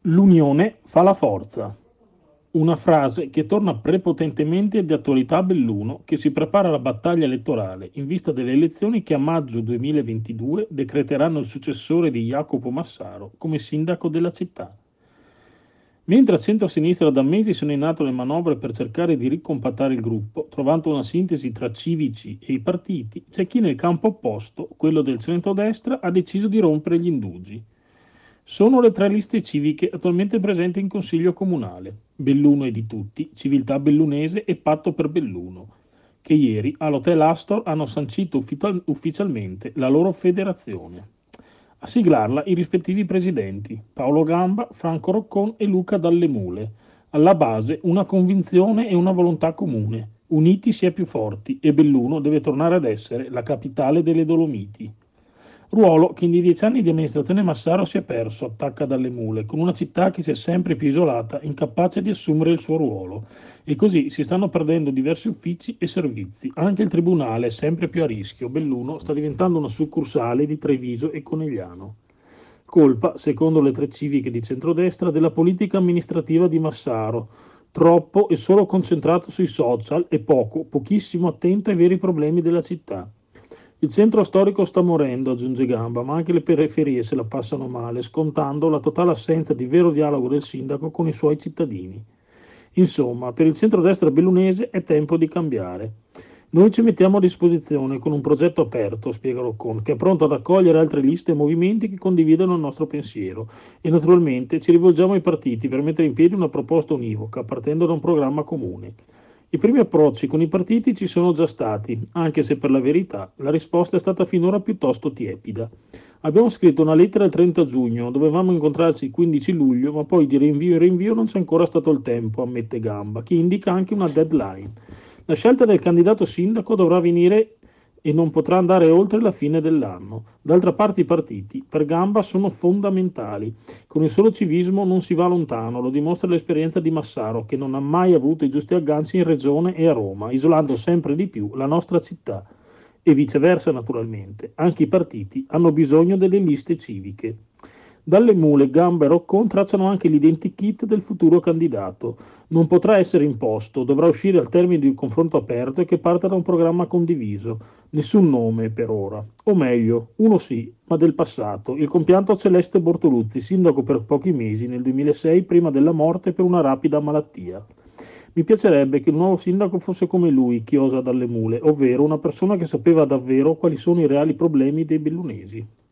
L'unione fa la forza. Una frase che torna prepotentemente di attualità a Belluno, che si prepara alla battaglia elettorale in vista delle elezioni che a maggio 2022 decreteranno il successore di Jacopo Massaro come sindaco della città. Mentre a centro-sinistra da mesi sono in atto le manovre per cercare di ricompattare il gruppo, trovando una sintesi tra civici e i partiti, c'è chi nel campo opposto, quello del centrodestra, ha deciso di rompere gli indugi. Sono le tre liste civiche attualmente presenti in Consiglio Comunale: Belluno è di tutti, Civiltà Bellunese e Patto per Belluno, che ieri all'Hotel Astor hanno sancito ufficialmente la loro federazione. A siglarla i rispettivi presidenti, Paolo Gamba, Franco Roccon e Luca Dallemule. Alla base una convinzione e una volontà comune. Uniti si è più forti e Belluno deve tornare ad essere la capitale delle Dolomiti. Ruolo che in 10 anni di amministrazione Massaro si è perso, attacca dalle mule, con una città che si è sempre più isolata, incapace di assumere il suo ruolo. E così si stanno perdendo diversi uffici e servizi. Anche il tribunale è sempre più a rischio. Belluno sta diventando una succursale di Treviso e Conegliano. Colpa, secondo le tre civiche di centrodestra, della politica amministrativa di Massaro, troppo e solo concentrato sui social e pochissimo attento ai veri problemi della città. Il centro storico sta morendo, aggiunge Gamba, ma anche le periferie se la passano male, scontando la totale assenza di vero dialogo del sindaco con i suoi cittadini. Insomma, per il centrodestra bellunese è tempo di cambiare. Noi ci mettiamo a disposizione con un progetto aperto, spiega Roccon, che è pronto ad accogliere altre liste e movimenti che condividono il nostro pensiero e naturalmente ci rivolgiamo ai partiti per mettere in piedi una proposta univoca, partendo da un programma comune. I primi approcci con i partiti ci sono già stati, anche se per la verità la risposta è stata finora piuttosto tiepida. Abbiamo scritto una lettera il 30 giugno, dovevamo incontrarci il 15 luglio, ma poi di rinvio in rinvio non c'è ancora stato il tempo, ammette Gamba, che indica anche una deadline. La scelta del candidato sindaco dovrà venire e non potrà andare oltre la fine dell'anno. D'altra parte i partiti, per Gamba, sono fondamentali. Con il solo civismo non si va lontano, lo dimostra l'esperienza di Massaro, che non ha mai avuto i giusti agganci in Regione e a Roma, isolando sempre di più la nostra città. E viceversa, naturalmente. Anche i partiti hanno bisogno delle liste civiche. Dalle mule, Gamba e Roccon tracciano anche l'identikit del futuro candidato. Non potrà essere imposto, dovrà uscire al termine di un confronto aperto e che parta da un programma condiviso. Nessun nome per ora. O meglio, uno sì, ma del passato, il compianto Celeste Bortoluzzi, sindaco per pochi mesi nel 2006 prima della morte per una rapida malattia. Mi piacerebbe che il nuovo sindaco fosse come lui, chiosa dalle mule, ovvero una persona che sapeva davvero quali sono i reali problemi dei bellunesi.